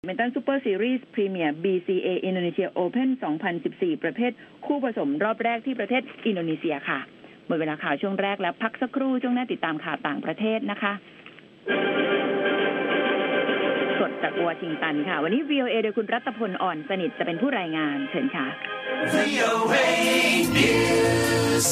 แบดมินตันซูเปอร์ซีรีส์พรีเมียร์ BCA อินโดนีเซียโอเพ่น 2014 ประเภทคู่ผสมรอบแรกที่ประเทศอินโดนีเซียค่ะหมดเวลาข่าวช่วงแรกแล้วพักสักครู่ช่วงหน้าติดตามข่าวต่างประเทศนะคะสดจากวอชิงตันค่ะวันนี้ VOA โดยคุณรัตพลอ่อนสนิทจะเป็นผู้รายงานเชิญค่ะ VOA News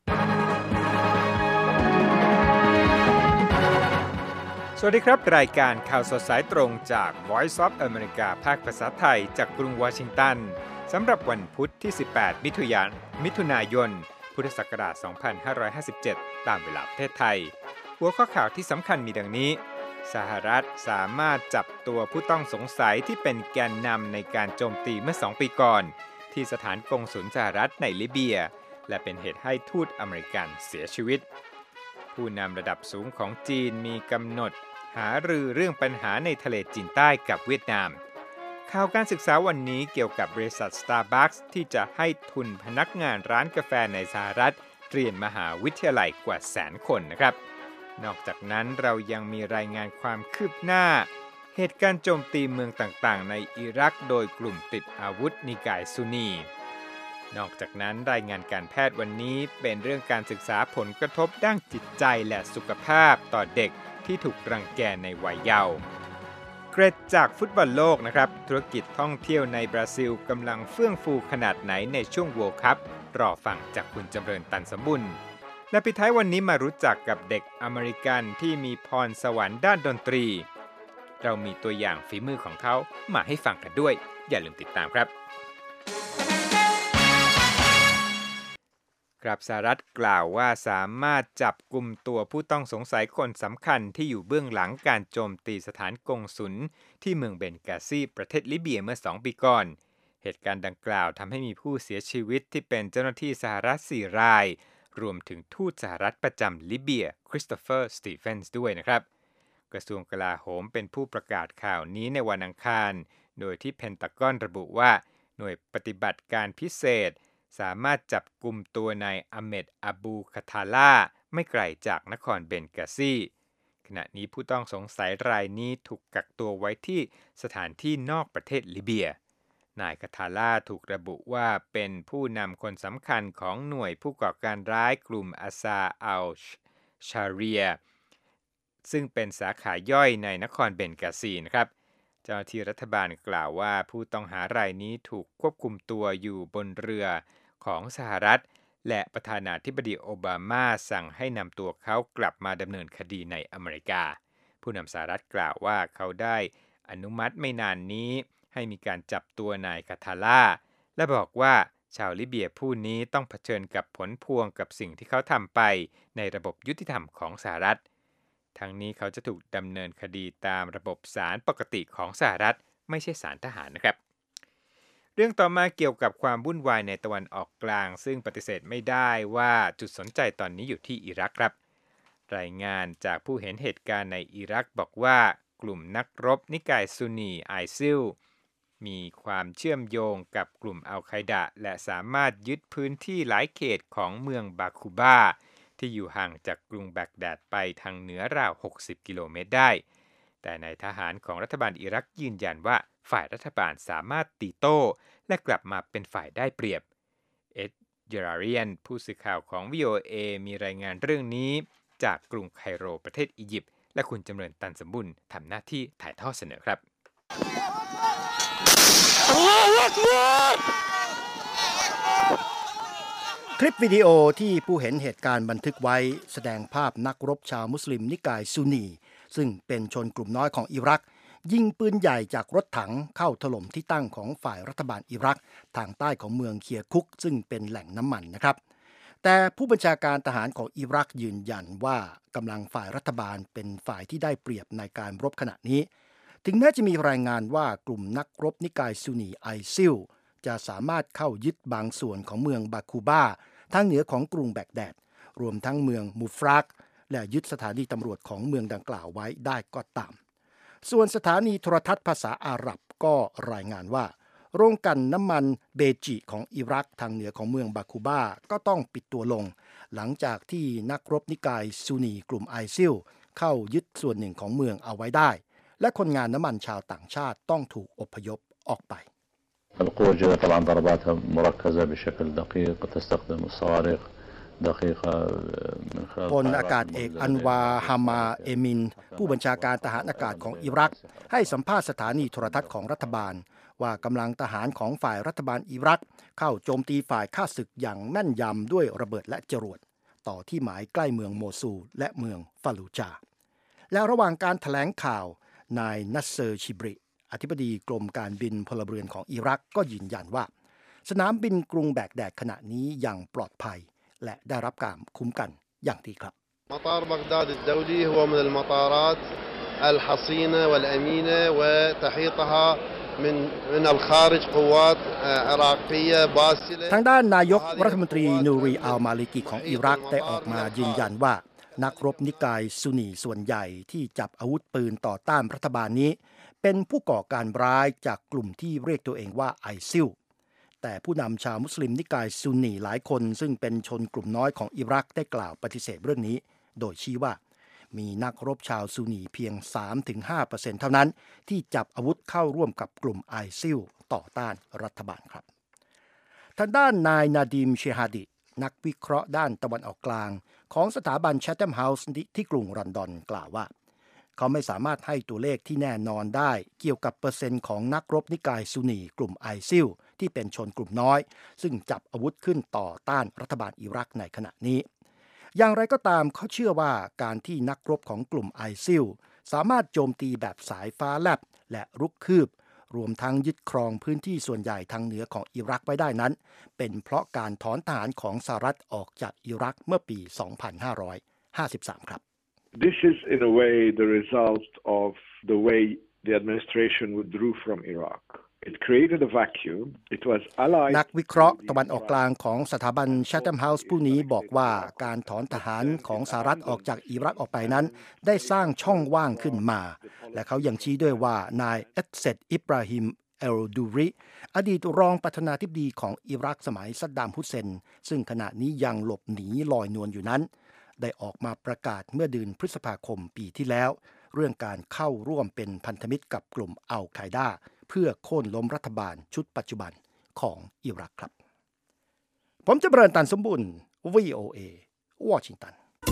สวัสดีครับรายการข่าวสดสายตรงจาก Voice of America ภาคภาษาไทยจากกรุงวอชิงตันสำหรับวันพุธที่ 18 มิถุนายน พุทธศักราช 2557 ตามเวลาประเทศไทยหัวข้อข่าวที่สำคัญมีดังนี้สหรัฐสามารถจับตัวผู้ต้องสงสัยที่เป็นแกนนำในการโจมตีเมื่อ2 ปีก่อนที่สถานกงสุลสหรัฐในลิเบียและเป็นเหตุให้ทูตอเมริกันเสียชีวิตผู้นำระดับสูงของจีนมีกำหนดหารือเรื่องปัญหาในทะเลจีนใต้กับเวียดนามข่าวการศึกษาวันนี้เกี่ยวกับบริษัท Starbucks ที่จะให้ทุนพนักงานร้านกาแฟในสหรัฐเรียนมหาวิทยาลัยกว่า100,000 คนนะครับนอกจากนั้นเรายังมีรายงานความคืบหน้าเหตุการณ์โจมตีเมืองต่างๆในอิรักโดยกลุ่มติดอาวุธนิกายซุนนีนอกจากนั้นรายงานการแพทย์วันนี้เป็นเรื่องการศึกษาผลกระทบด้านจิตใจและสุขภาพต่อเด็กที่ถูกรังแกในวัยเยาว์เกรดจากฟุตบอลโลกนะครับธุรกิจท่องเที่ยวในบราซิลกำลังเฟื่องฟูขนาดไหนในช่วง World Cup รอฟังจากคุณจำเริญตันสมบุญและปิดท้ายวันนี้มารู้จักกับเด็กอเมริกันที่มีพรสวรรค์ด้านดนตรีเรามีตัวอย่างฝีมือของเขามาให้ฟังกันด้วยอย่าลืมติดตามครับครับสหรัฐกล่าวว่าสามารถจับกุมตัวผู้ต้องสงสัยคนสำคัญที่อยู่เบื้องหลังการโจมตีสถานกงสุลที่เมืองเบนกาซีประเทศลิเบียเมื่อ2 ปีก่อนเหตุการณ์ดังกล่าวทำให้มีผู้เสียชีวิตที่เป็นเจ้าหน้าที่สหรัฐ4 รายรวมถึงทูตสหรัฐประจำลิเบียคริสโตเฟอร์สตีเฟนส์ด้วยนะครับกระทรวงกลาโหมเป็นผู้ประกาศข่าวนี้ในวันอังคารโดยที่เพนตากอนระบุว่าหน่วยปฏิบัติการพิเศษสามารถจับกุมตัวนายอะเมดอาบูคาทาลาไม่ไกลจากนครเบนกาซีขณะนี้ผู้ต้องสงสัยรายนี้ถูกกักตัวไว้ที่สถานที่นอกประเทศลิเบียนายคาทาลาถูกระบุว่าเป็นผู้นำคนสำคัญของหน่วยผู้ก่อการร้ายกลุ่มอาซาอัลชาเรียซึ่งเป็นสาขาย่อยในนครเบนกาซีนะครับเจ้าหน้าที่รัฐบาลกล่าวว่าผู้ต้องหารายนี้ถูกควบคุมตัวอยู่บนเรือของสหรัฐและประธานาธิบดีโอบามาสั่งให้นำตัวเขากลับมาดำเนินคดีในอเมริกาผู้นำสหรัฐกล่าวว่าเขาได้อนุมัติไม่นานนี้ให้มีการจับตัวนายคาทาลาและบอกว่าชาวลิเบียผู้นี้ต้องเผชิญกับผลพวงกับสิ่งที่เขาทำไปในระบบยุติธรรมของสหรัฐทั้งนี้เขาจะถูกดำเนินคดีตามระบบศาลปกติของสหรัฐไม่ใช่ศาลทหารนะครับเรื่องต่อมาเกี่ยวกับความวุ่นวายในตะวันออกกลางซึ่งปฏิเสธไม่ได้ว่าจุดสนใจตอนนี้อยู่ที่อิรักครับรายงานจากผู้เห็นเหตุการณ์ในอิรักบอกว่ากลุ่มนักรบนิกายซุนนีไอซิลมีความเชื่อมโยงกับกลุ่มอัลไคดะและสามารถยึดพื้นที่หลายเขตของเมืองบาคูบาที่อยู่ห่างจากกรุงแบกแดดไปทางเหนือราว60 กิโลเมตรได้แต่นายทหารของรัฐบาลอิรักยืนยันว่าฝ่ายรัฐบาลสามารถตีโต้และกลับมาเป็นฝ่ายได้เปรียบเอ็ดเจราเรียนผู้สื่อข่าวของ VOA มีรายงานเรื่องนี้จากกรุงไคโรประเทศอียิปต์และคุณจำเริญตันสมบุญทำหน้าที่ถ่ายทอดเสนอครับคลิปวิดีโอที่ผู้เห็นเหตุการณ์บันทึกไว้แสดงภาพนักรบชาวมุสลิมนิกายซุนนีซึ่งเป็นชนกลุ่มน้อยของอิรักยิงปืนใหญ่จากรถถังเข้าถล่มที่ตั้งของฝ่ายรัฐบาลอิรักทางใต้ของเมืองเคียคุกซึ่งเป็นแหล่งน้ำมันนะครับแต่ผู้บัญชาการทหารของอิรักยืนยันว่ากำลังฝ่ายรัฐบาลเป็นฝ่ายที่ได้เปรียบในการรบขณะนี้ถึงแม้จะมีรายงานว่ากลุ่มนักรบนิกายซุนนีไอซิลจะสามารถเข้ายึดบางส่วนของเมืองบาคูบาทางเหนือของกรุงแบกแดดรวมทั้งเมืองมูฟรากและยึดสถานีตำรวจของเมืองดังกล่าวไว้ได้ก็ตามส่วนสถานีโทรทัศน์ภาษาอาหรับก็รายงานว่าโรงกลั่นน้ำมันเบจิของอิรักทางเหนือของเมืองบาคูบาก็ต้องปิดตัวลงหลังจากที่นักรบนิกายซุนนีกลุ่มไอซิลเข้ายึดส่วนหนึ่งของเมืองเอาไว้ได้และคนงานน้ำมันชาวต่างชาติต้องถูกอพยพออกไป القوى الجوية طبعا ضرباتها مركزة بشكل دقيق تستخدم الصواريخ دقيقة من خلال พลอากาศเอกอันวาฮามาเอมินผู้บัญชาการทหารอากาศของอิรักให้สัมภาษณ์สถานีโทรทัศน์ของรัฐบาลว่ากำลังทหารของฝ่ายรัฐบาลอิรักเข้าโจมตีฝ่ายข้าศึกอย่างแม่นยำด้วยระเบิดและจรวดต่อที่หมายใกล้เมืองโมซูลและเมืองฟาลูจาและระหว่างการแถลงข่าวนายนัสเซอร์ชิบริอธิบดีกรมการบินพลเรือนของอิรักก็ยืนยันว่าสนามบินกรุงแบกแดดขณะนี้ยังปลอดภัยและได้รับการคุ้มกันอย่างดีครับ مطار بغداد الدولي هو من المطارات الحصينة والأمينة وتحيطها من الخارج قوات عراقية باسلة ทางด้านนายกรัฐมนตรีนูรีอัลมาลิกีของอิรักได้ออกมายืนยันว่านักรบนิกายซุนีส่วนใหญ่ที่จับอาวุธปืนต่อต้านรัฐบาลนี้เป็นผู้ก่อการร้ายจากกลุ่มที่เรียกตัวเองว่าไอซิลแต่ผู้นำชาวมุสลิมนิกายซุนนีหลายคนซึ่งเป็นชนกลุ่มน้อยของอิรักได้กล่าวปฏิเสธเรื่องนี้โดยชี้ว่ามีนักรบชาวซุนนีเพียง 3-5% เท่านั้นที่จับอาวุธเข้าร่วมกับกลุ่มไอซิลต่อต้านรัฐบาลครับทางด้านนายนาดีมเชฮาดินักวิเคราะห์ด้านตะวันออกกลางของสถาบัน Chatham House ที่กรุงลอนดอนกล่าวว่าเขาไม่สามารถให้ตัวเลขที่แน่นอนได้เกี่ยวกับเปอร์เซ็นต์ของนักรบนิกายซุนนีกลุ่มไอซิลที่เป็นชนกลุ่มน้อยซึ่งจับอาวุธขึ้นต่อต้านรัฐบาลอิรักในขณะนี้อย่างไรก็ตามเขาเชื่อว่าการที่นักรบของกลุ่มไอซิลสามารถโจมตีแบบสายฟ้าแลบและรุกคืบรวมทั้งยึดครองพื้นที่ส่วนใหญ่ทางเหนือของอิรักไว้ได้นั้นเป็นเพราะการถอนทหารของสหรัฐออกจากอิรักเมื่อปี 2553 ครับ This is in a way the result of the way the administration withdrew from Iraq. It created a vacuum. It was allied นักวิเคราะห์ตะวันออกกลางของสถาบัน Chatham House ผู้นี้บอกว่าการถอนทหารของสหรัฐออกจากอิรักออกไปนั้นได้สร้างช่องว่างขึ้นมาและเขายังชี้ด้วยว่านายเอสเซดอิบราฮิมเอลดูริอดีตรองประธานาธิบดีของอิรักสมัยซัดดามฮุสเซนซึ่งขณะนี้ยังหลบหนีลอยนวลอยู่นั้นได้ออกมาประกาศเมื่อเดือนพฤษภาคมปีที่แล้วเรื่องการเข้าร่วมเป็นพันธมิตรกับกลุ่มอัลไคดาเพื่อโค่นล้มรัฐบาลชุดปัจจุบันของอิรักครับผมจะเบริญตันสมบุญ VOA วอชิงตัน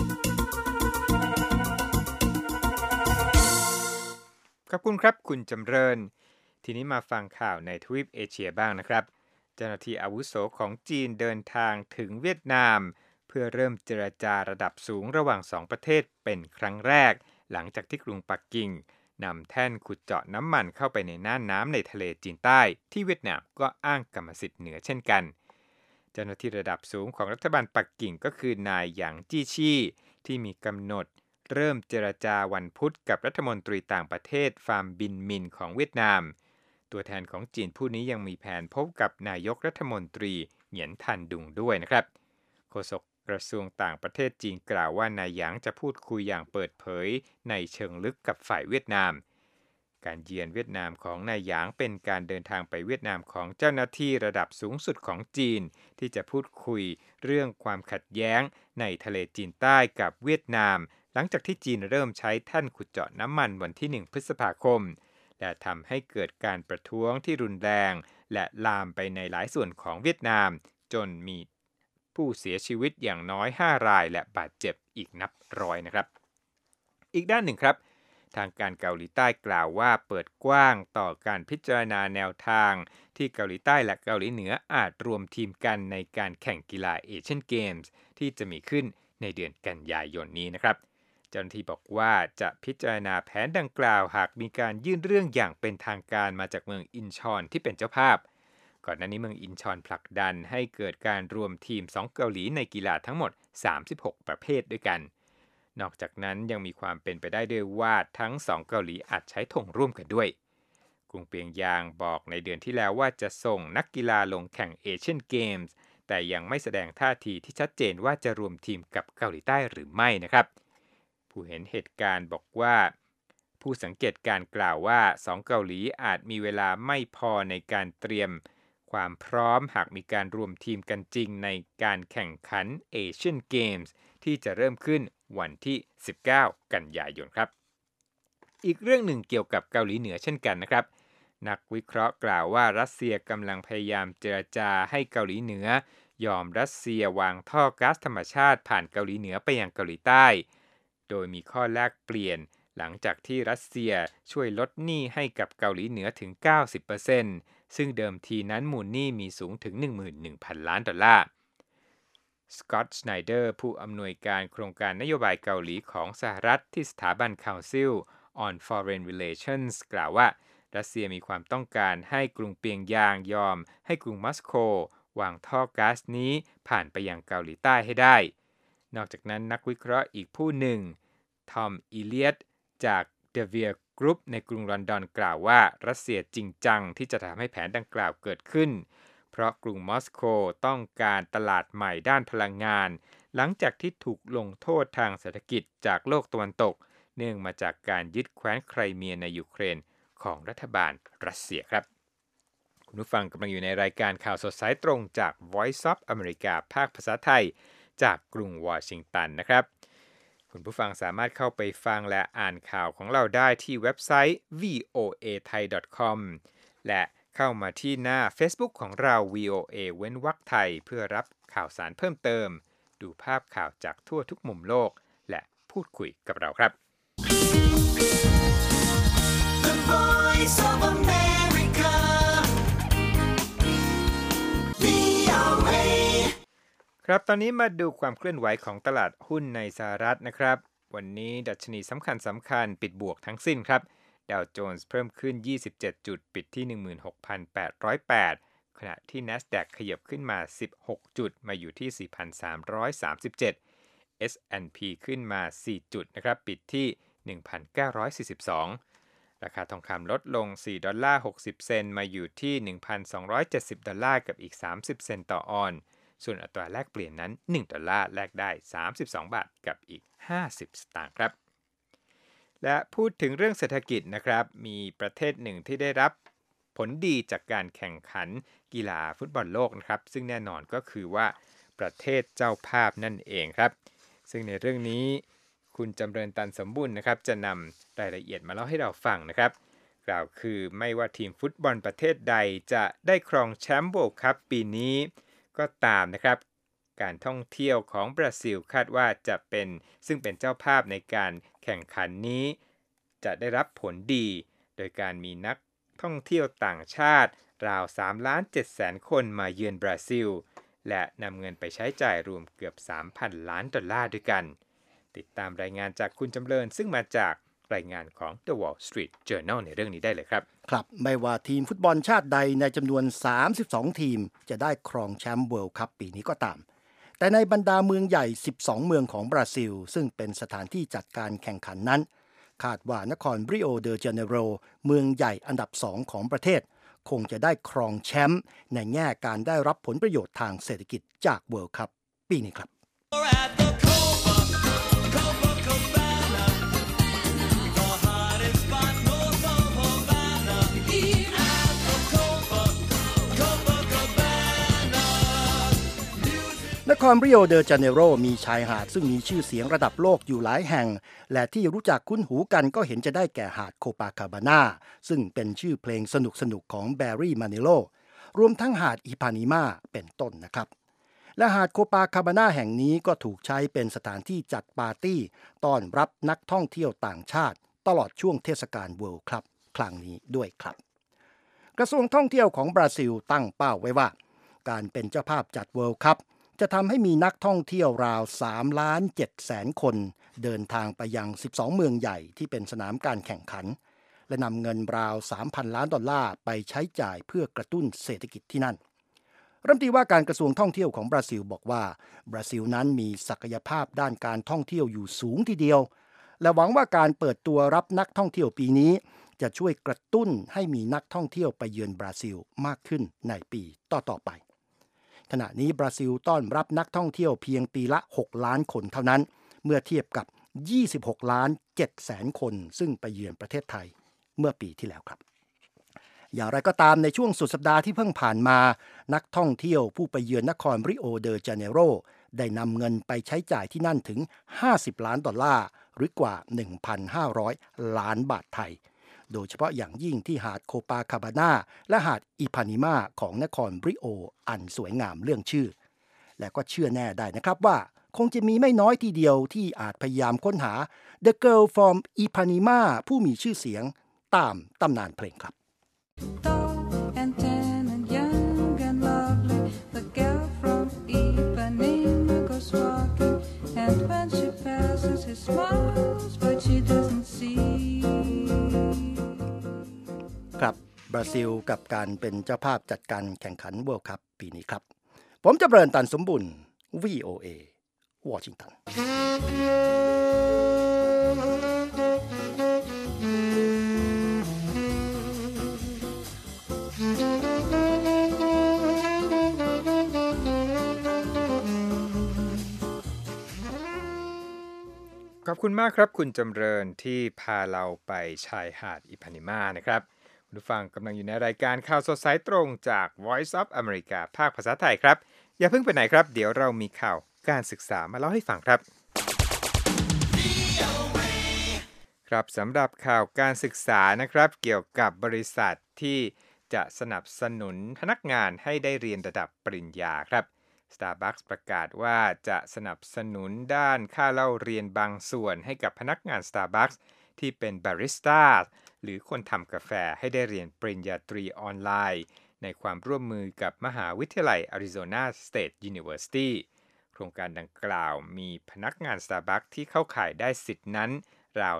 ขอบคุณครับคุณจำเริญทีนี้มาฟังข่าวในทวีปเอเชียบ้างนะครับเจ้าหน้าที่อาวุโสของจีนเดินทางถึงเวียดนามเพื่อเริ่มเจรจาระดับสูงระหว่าง2ประเทศเป็นครั้งแรกหลังจากที่กรุงปักกิ่งนำแท่นขุดเจาะน้ำมันเข้าไปในน่านน้ำในทะเลจีนใต้ที่เวียดนามก็อ้างกรรมสิทธิ์เหนือเช่นกันเจ้าหน้าที่ระดับสูงของรัฐบาลปักกิ่งก็คือนายหยางจี้ชี่ที่มีกำหนดเริ่มเจรจาวันพุธกับรัฐมนตรีต่างประเทศฟาร์มบินมินของเวียดนามตัวแทนของจีนผู้นี้ยังมีแผนพบกับนายกรัฐมนตรีเหงียนทันดุงด้วยนะครับโฆษกกระทรวงต่างประเทศจีนกล่าวว่านายหยางจะพูดคุยอย่างเปิดเผยในเชิงลึกกับฝ่ายเวียดนามการเยือนเวียดนามของนายหยางเป็นการเดินทางไปเวียดนามของเจ้าหน้าที่ระดับสูงสุดของจีนที่จะพูดคุยเรื่องความขัดแย้งในทะเลจีนใต้กับเวียดนามหลังจากที่จีนเริ่มใช้แท่นขุดเจาะน้ำมันวันที่1 พฤษภาคมและทำให้เกิดการประท้วงที่รุนแรงและลามไปในหลายส่วนของเวียดนามจนมีผู้เสียชีวิตอย่างน้อย5รายและบาดเจ็บอีกนับร้อยนะครับอีกด้านหนึ่งครับทางการเกาหลีใต้กล่าวว่าเปิดกว้างต่อการพิจารณาแนวทางที่เกาหลีใต้และเกาหลีเหนืออาจรวมทีมกันในการแข่งกีฬาเอเชียนเกมส์ที่จะมีขึ้นในเดือนกันยายนนี้นะครับเจ้าหน้าที่บอกว่าจะพิจารณาแผนดังกล่าวหากมีการยื่นเรื่องอย่างเป็นทางการมาจากเมืองอินชอนที่เป็นเจ้าภาพก่อนหน้านี้เมืองอินชอนผลักดันให้เกิดการรวมทีม2เกาหลีในกีฬาทั้งหมด36ประเภทด้วยกันนอกจากนั้นยังมีความเป็นไปได้ด้วยว่าทั้ง2เกาหลีอาจใช้ธงร่วมกันด้วยกรุงเปียงยางบอกในเดือนที่แล้วว่าจะส่งนักกีฬาลงแข่งเอเชียนเกมส์แต่ยังไม่แสดงท่าทีที่ชัดเจนว่าจะรวมทีมกับเกาหลีใต้หรือไม่นะครับผู้เห็นเหตุการณ์บอกว่าผู้สังเกตการกล่าวว่า2เกาหลีอาจมีเวลาไม่พอในการเตรียมความพร้อมหากมีการรวมทีมกันจริงในการแข่งขันเอเชียนเกมส์ที่จะเริ่มขึ้นวันที่19กันยายนครับอีกเรื่องหนึ่งเกี่ยวกับเกาหลีเหนือเช่นกันนะครับนักวิเคราะห์กล่าวว่ารัสเซียกำลังพยายามเจรจาให้เกาหลีเหนือยอมรัสเซียวางท่อก๊าซธรรมชาติผ่านเกาหลีเหนือไปยังเกาหลีใต้โดยมีข้อแลกเปลี่ยนหลังจากที่รัสเซียช่วยลดหนี้ให้กับเกาหลีเหนือถึง 90% ซึ่งเดิมทีนั้นมูลหนี้มีสูงถึง 11,000 ล้านดอลลาร์สกอตต์ ชไนเดอร์ผู้อำนวยการโครงการนโยบายเกาหลีของสหรัฐที่สถาบัน Council on Foreign Relations กล่าวว่ารัสเซียมีความต้องการให้กรุงเปียงยางยอมให้กรุงมอสโกวางท่อก๊าซนี้ผ่านไปยังเกาหลีใต้ให้ได้นอกจากนั้นนักวิเคราะห์อีกผู้หนึ่งทอม อีเลียตจาก The Veer Group ในกรุงลอนดอนกล่าวว่ารัสเซียจริงจังที่จะทำให้แผนดังกล่าวเกิดขึ้นเพราะกรุงมอสโกต้องการตลาดใหม่ด้านพลังงานหลังจากที่ถูกลงโทษทางเศรษฐกิจจากโลกตะวันตกเนื่องมาจากการยึดแคว้นไครเมียในยูเครนของรัฐบาลรัสเซียครับคุณผู้ฟังกำลังอยู่ในรายการข่าวสดสายตรงจาก Voice of America ภาคภาษาไทยจากกรุงวอชิงตันนะครับคุณผู้ฟังสามารถเข้าไปฟังและอ่านข่าวของเราได้ที่เว็บไซต์ voathai.com และเข้ามาที่หน้า Facebook ของเรา VOA เว้นวรรคไทยเพื่อรับข่าวสารเพิ่มเติมดูภาพข่าวจากทั่วทุกมุมโลกและพูดคุยกับเราครับ The Voice of America VOA ครับตอนนี้มาดูความเคลื่อนไหวของตลาดหุ้นในสหรัฐนะครับวันนี้ดัชนีสำคัญปิดบวกทั้งสิ้นครับดาวโจนส์เพิ่มขึ้น27จุดปิดที่ 16,808 ขณะที่ NASDAQ ขยับขึ้นมา16จุดมาอยู่ที่ 4,337 S&P ขึ้นมา4จุดนะครับปิดที่ 1,942 ราคาทองคำลดลง$4.60 มาอยู่ที่ 1,270 กับอีก30 เซนต์ต่อออนซ์ส่วนอัตราแลกเปลี่ยนนั้น$1แลกได้32 บาทกับอีก50 สตางค์ครับและพูดถึงเรื่องเศรษฐกิจนะครับมีประเทศหนึ่งที่ได้รับผลดีจากการแข่งขันกีฬาฟุตบอลโลกนะครับซึ่งแน่นอนก็คือว่าประเทศเจ้าภาพนั่นเองครับซึ่งในเรื่องนี้คุณจำเริญตันสมบูรณ์นะครับจะนำรายละเอียดมาเล่าให้เราฟังนะครับกล่าวคือไม่ว่าทีมฟุตบอลประเทศใดจะได้ครองแชมป์ World Cup ปีนี้ก็ตามนะครับการท่องเที่ยวของบราซิลคาดว่าจะเป็นซึ่งเป็นเจ้าภาพในการแข่งขันนี้จะได้รับผลดีโดยการมีนักท่องเที่ยวต่างชาติราว 3,700,000 คนมาเยือนบราซิลและนำเงินไปใช้จ่ายรวมเกือบ $3,000 ล้านด้วยกันติดตามรายงานจากคุณจำเริญซึ่งมาจากรายงานของ The Wall Street Journal ในเรื่องนี้ได้เลยครับครับไม่ว่าทีมฟุตบอลชาติใดในจำนวน32ทีมจะได้ครองแชมป์เวิลด์คัพปีนี้ก็ตามแต่ในบรรดาเมืองใหญ่12เมืองของบราซิลซึ่งเป็นสถานที่จัดการแข่งขันนั้นคาดว่านครริโอเดจาเนโรเมืองใหญ่อันดับ2ของประเทศคงจะได้ครองแชมป์ในแง่การได้รับผลประโยชน์ทางเศรษฐกิจจากเวิลด์คัพปีนี้ครับนครริโอเดจาเนโรมีชายหาดซึ่งมีชื่อเสียงระดับโลกอยู่หลายแห่งและที่รู้จักคุ้นหูกันก็เห็นจะได้แก่หาดโคปาคาบาน่าซึ่งเป็นชื่อเพลงสนุกของแบร์รี่มานิโลรวมทั้งหาดอิพานิมาเป็นต้นนะครับและหาดโคปาคาบาน่าแห่งนี้ก็ถูกใช้เป็นสถานที่จัดปาร์ตี้ต้อนรับนักท่องเที่ยวต่างชาติตลอดช่วงเทศกาลเวิลด์คัพครั้งนี้ด้วยครับกระทรวงท่องเที่ยวของบราซิลตั้งเป้าไว้ว่าการเป็นเจ้าภาพจัดเวิลด์คัพจะทำให้มีนักท่องเที่ยวราว 3,700,000 คนเดินทางไปยัง12เมืองใหญ่ที่เป็นสนามการแข่งขันและนำเงินราว $3,000 ล้านไปใช้จ่ายเพื่อกระตุ้นเศรษฐกิจที่นั่นรัฐมนตรีว่าการกระทรวงท่องเที่ยวของบราซิลบอกว่าบราซิลนั้นมีศักยภาพด้านการท่องเที่ยวอยู่สูงทีเดียวและหวังว่าการเปิดตัวรับนักท่องเที่ยวปีนี้จะช่วยกระตุ้นให้มีนักท่องเที่ยวไปเยือนบราซิลมากขึ้นในปีต่อไปขณะนี้บราซิลต้อนรับนักท่องเที่ยวเพียงปีละ6ล้านคนเท่านั้นเมื่อเทียบกับ26,700,000 คนซึ่งไปเยือนประเทศไทยเมื่อปีที่แล้วครับอย่างไรก็ตามในช่วงสุดสัปดาห์ที่เพิ่งผ่านมานักท่องเที่ยวผู้ไปเยือนนครริโอเดจาเนโรได้นำเงินไปใช้จ่ายที่นั่นถึง$50 ล้านหรือกว่า 1,500 ล้านบาทไทยโดยเฉพาะอย่างยิ่งที่หาดโคปาคาบาน่าและหาดอิพานิมาของนครบริโออันสวยงามเรื่องชื่อและก็เชื่อแน่ได้นะครับว่าคงจะมีไม่น้อยทีเดียวที่อาจพยายามค้นหา The Girl from Ipanema ผู้มีชื่อเสียงตามตำนานเพลงครับ Tall and tan and young and lovely, the girl from Ipanema goes walking, and when she passes, he smiles, but she doesn't see. ครับบราซิลกับการเป็นเจ้าภาพจัดการแข่งขัน World Cup ปีนี้ครับผมจำเริญตันสมบุญ VOA วอชิงตันขอบคุณมากครับคุณจำเริญที่พาเราไปชายหาดอิพานิมานะครับคุณผู้ฟังกำลังอยู่ในรายการข่าวสดสายตรงจาก Voice of America ภาคภาษาไทยครับอย่าเพิ่งไปไหนครับเดี๋ยวเรามีข่าวการศึกษามาเล่าให้ฟังครับครับสำหรับข่าวการศึกษานะครับเกี่ยวกับบริษัทที่จะสนับสนุนพนักงานให้ได้เรียนระดับปริญญาครับ Starbucks ประกาศว่าจะสนับสนุนด้านค่าเล่าเรียนบางส่วนให้กับพนักงาน Starbucks ที่เป็นบาริสต้าหรือคนทำกาแฟให้ได้เรียนปริญญาตรีออนไลน์ในความร่วมมือกับมหาวิทยาลัย Arizona State University โครงการดังกล่าวมีพนักงาน Starbucks ที่เข้าข่ายได้สิทธินั้นราว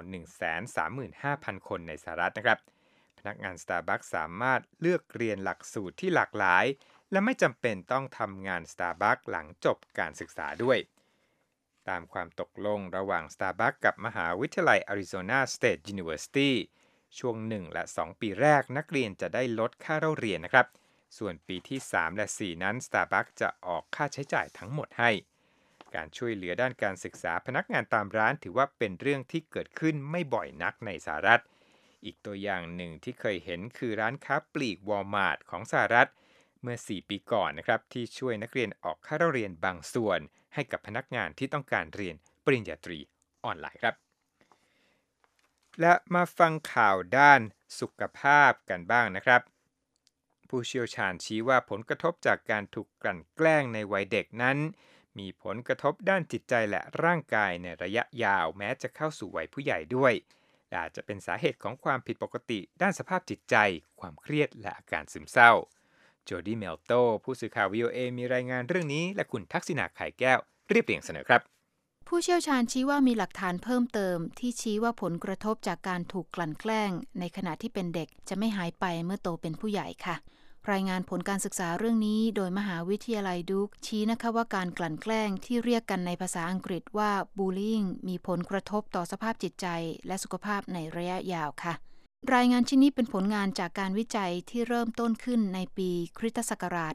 135,000 คนในสหรัฐนะครับพนักงาน Starbucks สามารถเลือกเรียนหลักสูตรที่หลากหลายและไม่จำเป็นต้องทำงาน Starbucks หลังจบการศึกษาด้วยตามความตกลงระหว่าง Starbucks กับมหาวิทยาลัย Arizona State University ช่วง1และ2ปีแรกนักเรียนจะได้ลดค่าเล่าเรียนนะครับส่วนปีที่3และ4นั้น Starbucks จะออกค่าใช้จ่ายทั้งหมดให้การช่วยเหลือด้านการศึกษาพนักงานตามร้านถือว่าเป็นเรื่องที่เกิดขึ้นไม่บ่อยนักในสหรัฐอีกตัวอย่างหนึ่งที่เคยเห็นคือร้านค้าปลีก Walmart ของสหรัฐเมื่อ4ปีก่อนนะครับที่ช่วยนักเรียนออกค่าเล่าเรียนบางส่วนให้กับพนักงานที่ต้องการเรียนปริญญาตรีออนไลน์ครับและมาฟังข่าวด้านสุขภาพกันบ้างนะครับผู้เชี่ยวชาญชี้ว่าผลกระทบจากการถูกกลั่นแกล้งในวัยเด็กนั้นมีผลกระทบด้านจิตใจและร่างกายในระยะยาวแม้จะเข้าสู่วัยผู้ใหญ่ด้วยและอาจจะเป็นสาเหตุของความผิดปกติด้านสภาพจิตใจความเครียดและอาการซึมเศร้าโจดี้เมลโตผู้สื่อข่าว VOA มีรายงานเรื่องนี้และคุณทักษิณาไข่แก้วเรียบเรียงเสนอครับผู้เชี่ยวชาญชี้ว่ามีหลักฐานเพิ่มเติมที่ชี้ว่าผลกระทบจากการถูกกลั่นแกล้งในขณะที่เป็นเด็กจะไม่หายไปเมื่อโตเป็นผู้ใหญ่ค่ะรายงานผลการศึกษาเรื่องนี้โดยมหาวิทยาลัยดูคชี้นะคะว่าการกลั่นแกล้งที่เรียกกันในภาษาอังกฤษว่าบูลลี่มีผลกระทบต่อสภาพจิตใจและสุขภาพในระยะยาวค่ะรายงานชิ้นนี้เป็นผลงานจากการวิจัยที่เริ่มต้นขึ้นในปีคริสตศักราช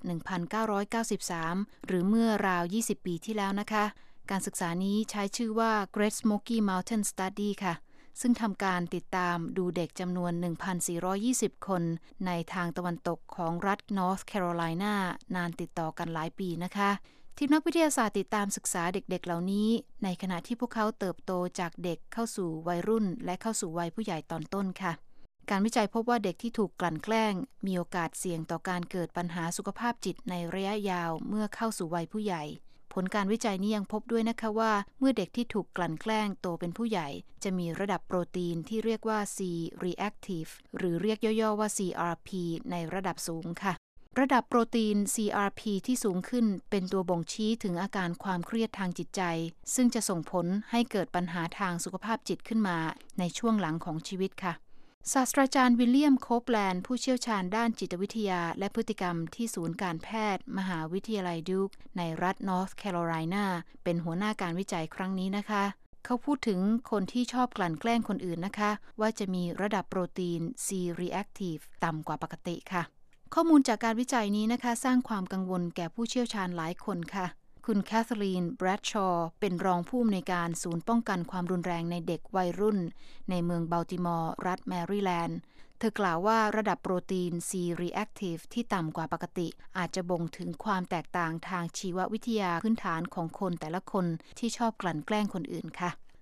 1993 หรือเมื่อราว 20 ปีที่แล้วนะคะการศึกษานี้ใช้ชื่อว่า Great Smoky Mountain Study ค่ะซึ่งทำการติดตามดูเด็กจำนวน 1,420 คนในทางตะวันตกของรัฐ North Carolina นานติดต่อกันหลายปีนะคะทีมนักวิทยาศาสตร์ติดตามศึกษาเด็กๆเหล่านี้ในขณะที่พวกเขาเติบโตจากเด็กเข้าสู่วัยรุ่นและเข้าสู่วัยผู้ใหญ่ตอนต้นค่ะการวิจัยพบว่าเด็กที่ถูกกลั่นแกล้งมีโอกาสเสี่ยงต่อการเกิดปัญหาสุขภาพจิตในระยะยาวเมื่อเข้าสู่วัยผู้ใหญ่ผลการวิจัยนี้ยังพบด้วยนะคะว่าเมื่อเด็กที่ถูกกลั่นแกล้งโตเป็นผู้ใหญ่จะมีระดับโปรตีนที่เรียกว่า C-reactive หรือเรียกย่อๆว่า CRP ในระดับสูงค่ะระดับโปรตีน CRP ที่สูงขึ้นเป็นตัวบ่งชี้ถึงอาการความเครียดทางจิตใจซึ่งจะส่งผลให้เกิดปัญหาทางสุขภาพจิตขึ้นมาในช่วงหลังของชีวิตค่ะศาสตราจารย์วิลเลียมโคปแลนด์ผู้เชี่ยวชาญด้านจิตวิทยาและพฤติกรรมที่ศูนย์การแพทย์มหาวิทยาลัยดูคในรัฐ North Carolina เป็นหัวหน้าการวิจัยครั้งนี้นะคะเขาพูดถึงคนที่ชอบกลั่นแกล้งคนอื่นนะคะว่าจะมีระดับโปรตีน C-reactive ต่ำกว่าปกติค่ะข้อมูลจากการวิจัยนี้นะคะสร้างความกังวลแก่ผู้เชี่ยวชาญหลายคนค่ะคุณแคทเธอรีน แบรดชอว์เป็นรองผู้อำนวยการศูนย์ป้องกันความรุนแรงในเด็กวัยรุ่นในเมืองบัลติมอร์รัฐแมริแลนด์เธอกล่าวว่าระดับโปรตีน C-reactive ที่ต่ำกว่าปกติอาจจะบ่งถึงความแตกต่างทางชีววิทยาพื้นฐานของคนแต่ละคนที่ชอบกลั่นแกล้งคนอื่นค่ะ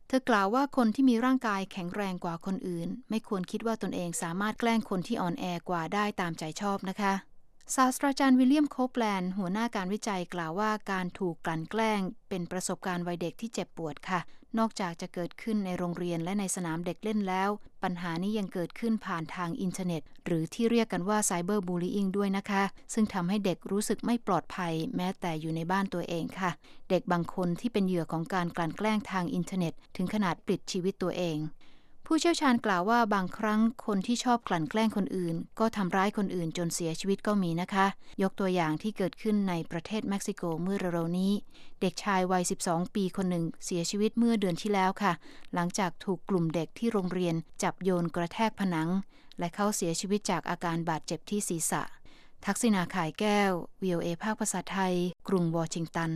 เธอกล่าวว่าคนที่มีร่างกายแข็งแรงกว่าคนอื่นไม่ควรคิดว่าตนเองสามารถแกล้งคนที่อ่อนแอกว่าได้ตามใจชอบนะคะศาสตราจารย์วิลเลียมโคปแลนด์หัวหน้าการวิจัยกล่าวว่าการถูกกลั่นแกล้งเป็นประสบการณ์วัยเด็กที่เจ็บปวดค่ะนอกจากจะเกิดขึ้นในโรงเรียนและในสนามเด็กเล่นแล้วปัญหานี้ยังเกิดขึ้นผ่านทางอินเทอร์เน็ตหรือที่เรียกกันว่าไซเบอร์บูลลี่ด้วยนะคะซึ่งทำให้เด็กรู้สึกไม่ปลอดภัยแม้แต่อยู่ในบ้านตัวเองค่ะเด็กบางคนที่เป็นเหยื่อของการกลั่นแกล้งทางอินเทอร์เน็ตถึงขนาดปลิดชีวิตตัวเองผู้เชี่ยวชาญกล่าวว่าบางครั้งคนที่ชอบกลั่นแกล้งคนอื่นก็ทำร้ายคนอื่นจนเสียชีวิตก็มีนะคะยกตัวอย่างที่เกิดขึ้นในประเทศเม็กซิโกเมื่อเร็วๆนี้เด็กชายวัย12 ปีคนหนึ่งเสียชีวิตเมื่อเดือนที่แล้วค่ะหลังจากถูกกลุ่มเด็กที่โรงเรียนจับโยนกระแทกผนังและเขาเสียชีวิตจากอาการบาดเจ็บที่ศีรษะทักษิณาข่ายแก้ว VOA ภาคภาษาไทยกรุงวอชิงตัน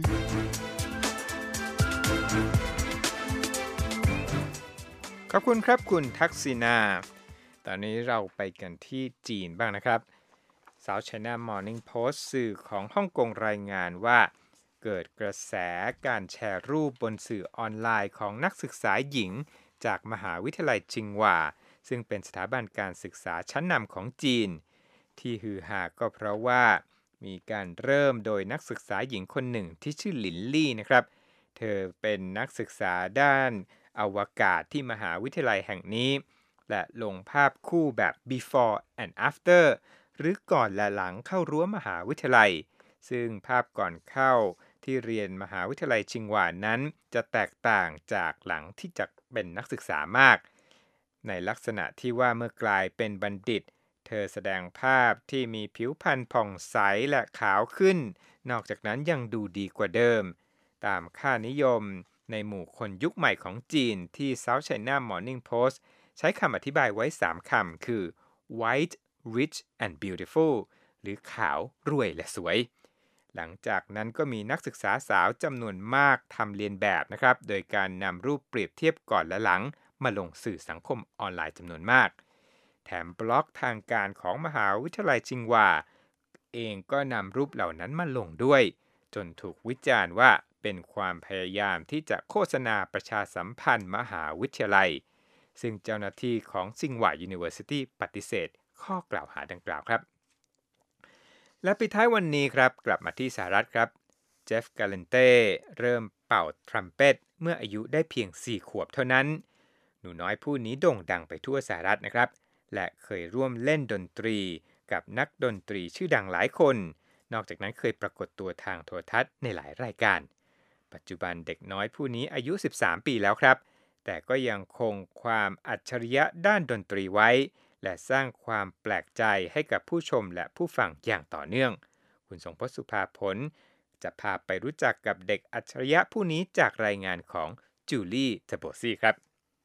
ขอบคุณครับคุณทักษิณาตอนนี้เราไปกันที่จีนบ้างนะครับ South China Morning Post สื่อของฮ่องกงรายงานว่าเกิดกระแสการแชร์รูปบนสื่อออนไลน์ของนักศึกษาหญิงจากมหาวิทยาลัยจิงหว่าซึ่งเป็นสถาบันการศึกษาชั้นนำของจีนที่ฮือฮาก็เพราะว่ามีการเริ่มโดยนักศึกษาหญิงคนหนึ่งที่ชื่อหลินลี่นะครับเธอเป็นนักศึกษาด้านอวกาศที่มหาวิทยาลัยแห่งนี้และลงภาพคู่แบบ before and after หรือก่อนและหลังเข้ารั้วมหาวิทยาลัยซึ่งภาพก่อนเข้าที่เรียนมหาวิทยาลัยจิงหว่านั้นจะแตกต่างจากหลังที่จะเป็นนักศึกษามากในลักษณะที่ว่าเมื่อกลายเป็นบัณฑิตเธอแสดงภาพที่มีผิวพรรณผ่องใสและขาวขึ้นนอกจากนั้นยังดูดีกว่าเดิมตามค่านิยมในหมู่คนยุคใหม่ของจีนที่ South China Morning Post ใช้คำอธิบายไว้3คำคือ white, rich and beautiful หรือขาวรวยและสวยหลังจากนั้นก็มีนักศึกษาสาวจำนวนมากทำเลียนแบบนะครับโดยการนำรูปเปรียบเทียบก่อนและหลังมาลงสื่อสังคมออนไลน์จำนวนมากแถมบล็อกทางการของมหาวิทยาลัยจิงหว่าเองก็นำรูปเหล่านั้นมาลงด้วยจนถูกวิจารณ์ว่าเป็นความพยายามที่จะโฆษณาประชาสัมพันธ์มหาวิทยาลัยซึ่งเจ้าหน้าที่ของจิงหว่า University ปฏิเสธข้อกล่าวหาดังกล่าวครับและปิดท้ายวันนี้ครับกลับมาที่สหรัฐครับเจฟกาเลนเต้เริ่มเป่าทรัมเป็ตเมื่ออายุได้เพียง4ขวบเท่านั้นหนูน้อยผู้นี้โด่งดังไปทั่วสหรัฐนะครับและเคยร่วมเล่นดนตรีกับนักดนตรีชื่อดังหลายคนนอกจากนั้นเคยปรากฏตัวทางโทรทัศน์ในหลายรายการปัจจุบันเด็กน้อยผู้นี้อายุ13ปีแล้วครับแต่ก็ยังคงความอัจฉริยะด้านดนตรีไว้และสร้างความแปลกใจให้กับผู้ชมและผู้ฟังอย่างต่อเนื่องคุณทรงพจน์สุภาผลจะพาไปรู้จักกับเด็กอัจฉริยะผู้นี้จากรายงานของจูลี่เทโบซี่ครับ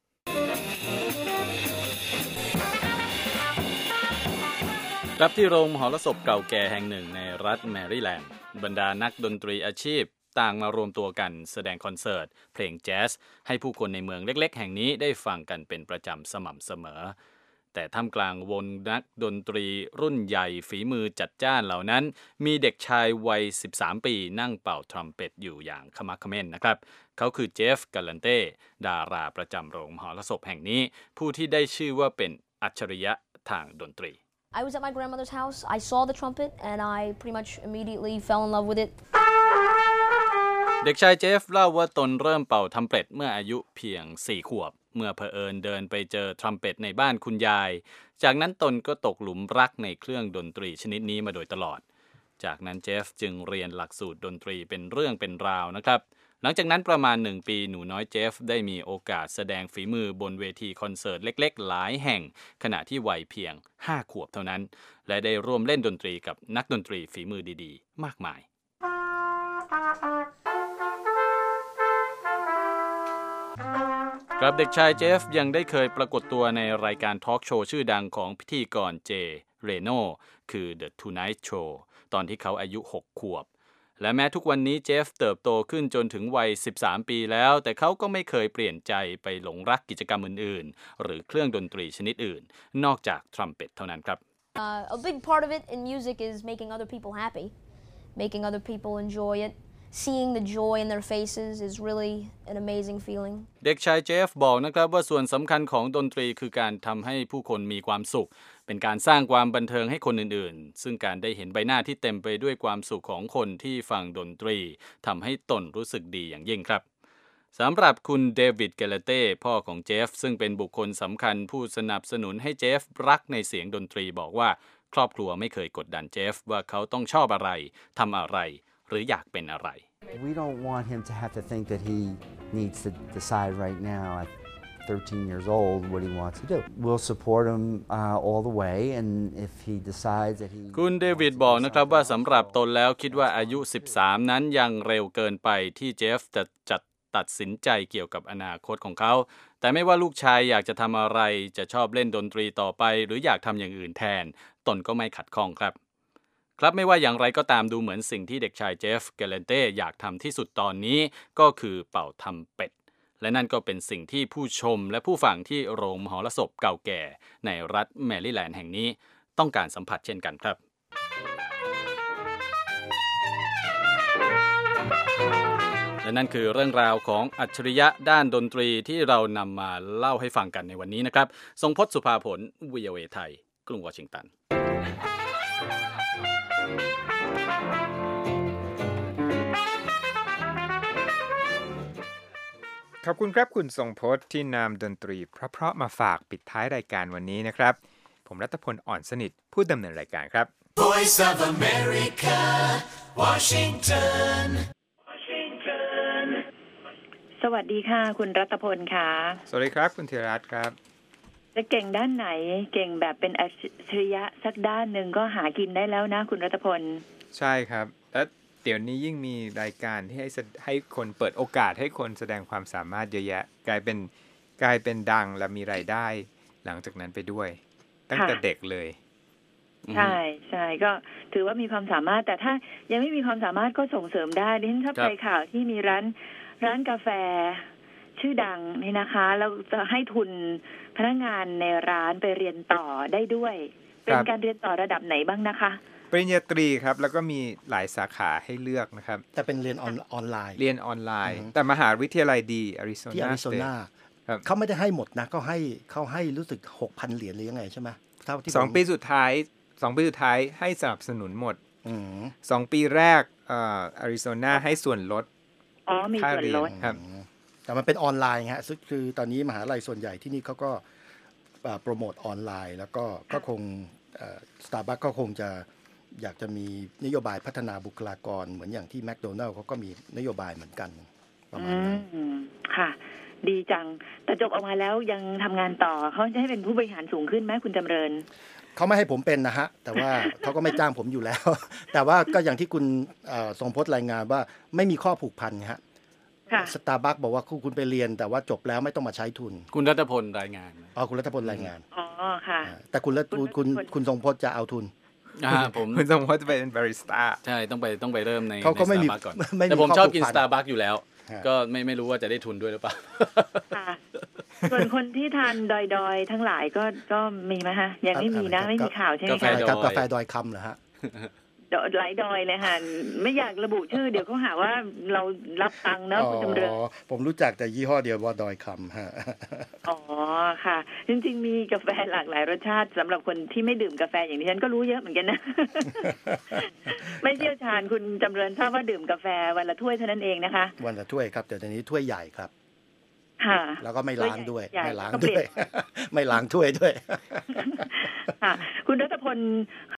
รับที่โรงมหรสพเก่าแก่แห่งหนึ่งในรัฐแมริแลนด์บรรดานักดนตรีอาชีพต่างมารวมตัวกันแสดงคอนเสิร์ตเพลงแจ๊สให้ผู้คนในเมืองเล็กๆแห่งนี้ได้ฟังกันเป็นประจำสม่ำเสมอแต่ท่ามกลางวงนักดนตรีรุ่นใหญ่ฝีมือจัดจ้านเหล่านั้นมีเด็กชายวัย13ปีนั่งเป่าทรัมเป็ตอยู่อย่างขมักเขม้นนะครับเขาคือเจฟกาลันเต้ดาราประจำโรงมหรสพแห่งนี้ผู้ที่ได้ชื่อว่าเป็นอัจฉริยะทางดนตรี I was at my grandmother's house. I saw the trumpet and I pretty much immediately fell in love with it. เด็กชายเจฟเล่าว่าตนเริ่มเป่าทรัมเป็ตเมื่ออายุเพียง4ขวบเมื่อเผอิญเดินไปเจอทรัมเป็ตในบ้านคุณยายจากนั้นตนก็ตกหลุมรักในเครื่องดนตรีชนิดนี้มาโดยตลอดจากนั้นเจฟจึงเรียนหลักสูตรดนตรีเป็นเรื่องเป็นราวนะครับหลังจากนั้นประมาณ1ปีหนูน้อยเจฟได้มีโอกาสแสดงฝีมือบนเวทีคอนเสิร์ตเล็กๆหลายแห่งขณะที่วัยเพียง5ขวบเท่านั้นและได้ร่วมเล่นดนตรีกับนักดนตรีฝีมือดีๆมากมายครับเด็กชายเจฟยังได้เคยปรากฏตัวในรายการทอล์กโชว์ชื่อดังของพิธีกรเจเรโน่คือ The Tonight Show ตอนที่เขาอายุ6ขวบและแม้ทุกวันนี้เจฟเติบโตขึ้นจนถึงวัย13ปีแล้วแต่เขาก็ไม่เคยเปลี่ยนใจไปหลงรักกิจกรรมอื่นๆหรือเครื่องดนตรีชนิดอื่นนอกจากทรัมเป็ตเท่านั้นครับ A big part of it in music is making other people happy, making other people enjoy it, seeing the joy in their faces is really an amazing feeling. เด็กชายเจฟบอกนะครับว่าส่วนสำคัญของดนตรีคือการทำให้ผู้คนมีความสุขเป็นการสร้างความบันเทิงให้คนอื่นๆซึ่งการได้เห็นใบหน้าที่เต็มไปด้วยความสุขของคนที่ฟังดนตรีทำให้ตนรู้สึกดีอย่างยิ่งครับสำหรับคุณเดวิดเกเลเต้พ่อของเจฟซึ่งเป็นบุคคลสำคัญผู้สนับสนุนให้เจฟรักในเสียงดนตรีบอกว่าครอบครัวไม่เคยกดดันเจฟว่าเขาต้องชอบอะไรทำอะไรหรืออยากเป็นอะไร We don't want him to have to think that he needs to decide right now at 13 years old what he wants to do. We'll support him all the way, and if he decides that he คุณเดวิดบอกนะครับว่าสำหรับตนแล้วคิดว่าอายุ13นั้นยังเร็วเกินไปที่เจฟจะตัดสินใจเกี่ยวกับอนาคตของเขาแต่ไม่ว่าลูกชายอยากจะทำอะไรจะชอบเล่นดนตรีต่อไปหรืออยากทำอย่างอื่นแทนตนก็ไม่ขัดข้องครับไม่ว่าอย่างไรก็ตามดูเหมือนสิ่งที่เด็กชายเจฟเกเลนเต้อยากทำที่สุดตอนนี้ก็คือเป่าทำเป็ดและนั่นก็เป็นสิ่งที่ผู้ชมและผู้ฟังที่โรงมหรสพเก่าแก่ในรัฐแมริแลนด์แห่งนี้ต้องการสัมผัสเช่นกันครับและนั่นคือเรื่องราวของอัจฉริยะด้านดนตรีที่เรานำมาเล่าให้ฟังกันในวันนี้นะครับทรงพจน์สุภาผล VOA ไทยกรุงวอชิงตันขอบคุณครับคุณทรงพจน์ที่นำดนตรีเพราะๆมาฝากปิดท้ายรายการวันนี้นะครับผมรัตพลอ่อนสนิทผู้ดำเนินรายการครับ Voice of America Washington สวัสดีค่ะคุณรัตพลค่ะสวัสดีครับคุณธีรรัตน์ครับจะเก่งด้านไหนเก่งแบบเป็นอัจฉริยะสักด้านหนึ่งก็หากินได้แล้วนะคุณรัตพลใช่ครับและเดี๋ยวนี้ยิ่งมีรายการที่ให้คนเปิดโอกาสให้คนแสดงความสามารถเยอะแยะกลายเป็นดังและมีรายได้หลังจากนั้นไปด้วยตั้งแต่เด็กเลยใช่ใช่ก็ถือว่ามีความสามารถแต่ถ้ายังไม่มีความสามารถก็ส่งเสริมได้ดิฉันชอบใจข่าวที่มีร้านกาแฟชื่อดังนี่นะคะแล้วจะให้ทุนพนักงานในร้านไปเรียนต่อได้ด้วยเป็นการเรียนต่อระดับไหนบ้างนะคะปริญญาตรีครับแล้วก็มีหลายสาขาให้เลือกนะครับแต่เป็นเรียนออนไลน์แต่มหาวิทยาลัยดีอาริโซนาที่อาริโซนาเขาไม่ได้ให้หมดนะเขาให้รู้สึก 6,000 เหรียญหรือยังไงใช่ไหม 2 ปีสุดท้ายให้สนับสนุนหมด2 ปีแรกอาริโซนาให้ส่วนลดมีส่วนลดครับแต่มันเป็นออนไลน์ฮะคือตอนนี้มหาลัยส่วนใหญ่ที่นี่เขาก็โปรโมทออนไลน์แล้วก็คงStarbucks ก็คงจะอยากจะมีนโยบายพัฒนาบุคลากรเหมือนอย่างที่แมคโดนัลด์เขาก็มีนโยบายเหมือนกันประมาณนั้นค่ะดีจังแต่จบออกมาแล้วยังทำงานต่อเขาจะให้เป็นผู้บริหารสูงขึ้นไหมคุณจำเริญเขาไม่ให้ผมเป็นนะฮะแต่ว่าเขาก็ไม่จ้างผมอยู่แล้วแต่ว่าก็อย่างที่คุณทรงพจน์รายงานว่าไม่มีข้อผูกพันฮะStarbucks บอกว่าคุณไปเรียนแต่ว่าจบแล้วไม่ต้องมาใช้ทุนคุณรัตพลรายงานคุณรัตพลรายงานค่ะแต่คุณทรงพจน์จะเอาทุนคุณทรงพจน์จะเป็นบาริสต้าใช่ต้องไปเริ่มใน Starbucks ก่อนแต่ผมชอบกิน Starbucks อยู่แล้วก็ไม่รู้ว่าจะได้ทุนด้วยหรือเปล่าส่วนคนที่ทานดอยทั้งหลายก็มีไหมฮะยังไม่มีนะไม่มีข่าวใช่ไหมคะกาแฟดอยคำเหรอฮะหลายดอยเลยค่ะไม่อยากระบุชื่อเดี๋ยวเขาหาว่าเรารับตังค์นะคุณจำเริญผมรู้จักแต่ยี่ห้อเดียวว่าดอยคำฮะค่ะจริงๆมีกาแฟหลากหลายรสชาติสำหรับคนที่ไม่ดื่มกาแฟอย่างที่ฉันก็รู้เยอะเหมือนกันนะ ไม่เชี่ยวชาญคุณจำเริญทราบว่าดื่มกาแฟวันละถ้วยเท่านั้นเองนะคะวันละถ้วยครับแต่ตอนนี้ถ้วยใหญ่ครับค่ะแล้วก็ไม่ล้างด้วยไม่ล้างถ้วยด้วยค่ะคุณรัตพล